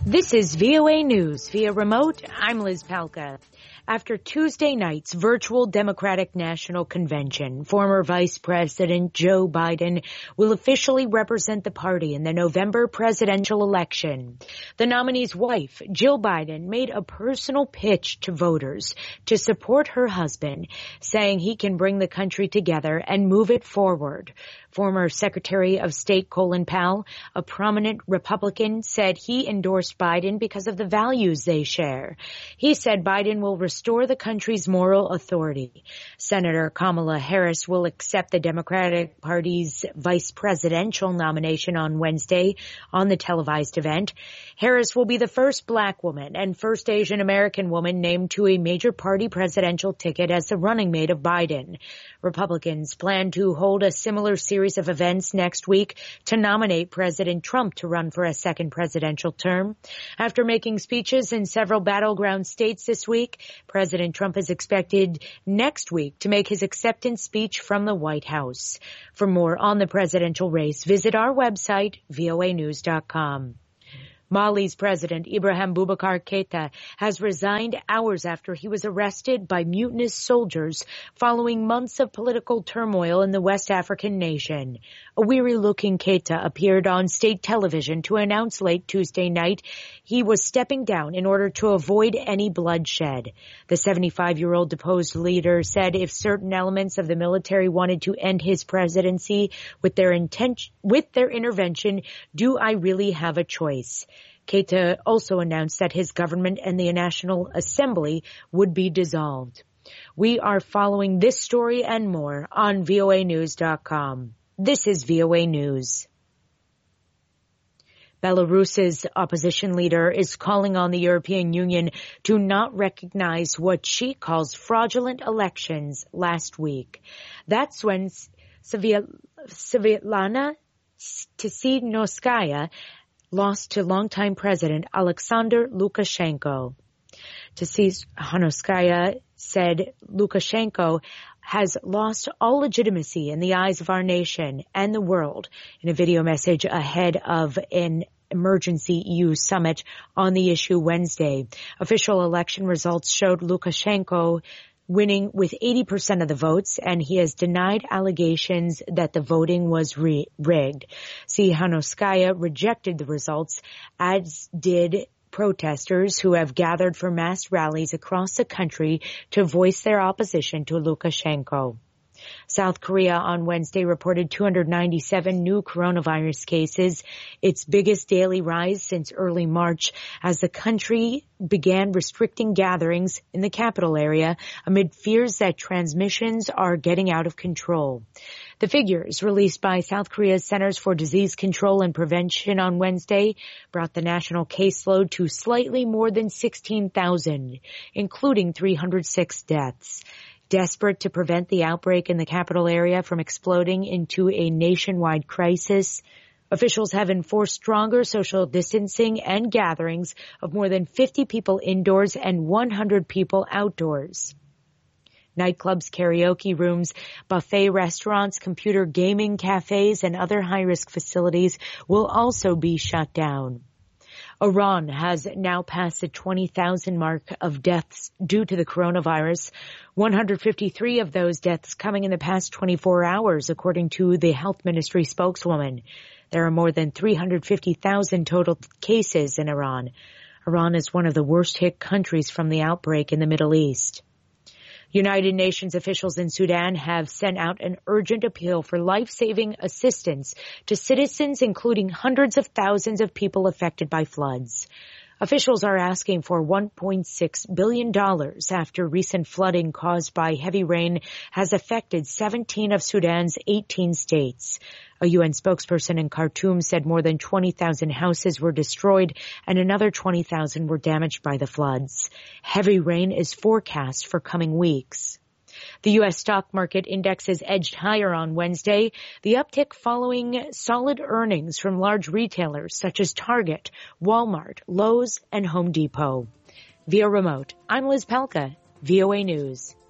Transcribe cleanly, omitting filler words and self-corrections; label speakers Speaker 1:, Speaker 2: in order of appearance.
Speaker 1: This is VOA News via remote. I'm Liz Palka. After Tuesday night's virtual Democratic National Convention, former Vice President Joe Biden will officially represent the party in the November presidential election. The nominee's wife, Jill Biden, made a personal pitch to voters to support her husband, saying he can bring the country together and move it forward. Former Secretary of State Colin Powell, a prominent Republican, said he endorsed Biden because of the values they share. He said Biden will restore the country's moral authority. Senator Kamala Harris will accept the Democratic Party's vice presidential nomination on Wednesday on the televised event. Harris will be the first black woman and first Asian American woman named to a major party presidential ticket as the running mate of Biden. Republicans plan to hold a similar series of events next week to nominate President Trump to run for a second presidential term. After making speeches in several battleground states this week, President Trump is expected next week to make his acceptance speech from the White House. For more on the presidential race, visit our website, voanews.com. Mali's president, Ibrahim Boubacar Keita, has resigned hours after he was arrested by mutinous soldiers following months of political turmoil in the West African nation. A weary-looking Keita appeared on state television to announce late Tuesday night he was stepping down in order to avoid any bloodshed. The 75-year-old deposed leader said if certain elements of the military wanted to end his presidency with their intervention, do I really have a choice? Keita also announced that his government and the National Assembly would be dissolved. We are following this story and more on voanews.com. This is VOA News. Belarus's opposition leader is calling on the European Union to not recognize what she calls fraudulent elections last week. That's when Svetlana Tsikhanouskaya lost to longtime President Alexander Lukashenko. Tsikhanouskaya said Lukashenko has lost all legitimacy in the eyes of our nation and the world in a video message ahead of an emergency EU summit on the issue Wednesday. Official election results showed Lukashenko winning with 80% of the votes, and he has denied allegations that the voting was rigged. Tsikhanouskaya rejected the results, as did protesters who have gathered for mass rallies across the country to voice their opposition to Lukashenko. South Korea on Wednesday reported 297 new coronavirus cases, its biggest daily rise since early March, as the country began restricting gatherings in the capital area amid fears that transmissions are getting out of control. The figures released by South Korea's Centers for Disease Control and Prevention on Wednesday brought the national caseload to slightly more than 16,000, including 306 deaths. Desperate to prevent the outbreak in the capital area from exploding into a nationwide crisis, officials have enforced stronger social distancing and gatherings of more than 50 people indoors and 100 people outdoors. Nightclubs, karaoke rooms, buffet restaurants, computer gaming cafes, and other high-risk facilities will also be shut down. Iran has now passed the 20,000 mark of deaths due to the coronavirus, 153 of those deaths coming in the past 24 hours, according to the health ministry spokeswoman. There are more than 350,000 total cases in Iran. Iran is one of the worst hit countries from the outbreak in the Middle East. United Nations officials in Sudan have sent out an urgent appeal for life-saving assistance to citizens, including hundreds of thousands of people affected by floods. Officials are asking for $1.6 billion after recent flooding caused by heavy rain has affected 17 of Sudan's 18 states. A UN spokesperson in Khartoum said more than 20,000 houses were destroyed and another 20,000 were damaged by the floods. Heavy rain is forecast for coming weeks. The U.S. stock market indexes edged higher on Wednesday, the uptick following solid earnings from large retailers such as Target, Walmart, Lowe's, and Home Depot. Via remote, I'm Liz Palka, VOA News.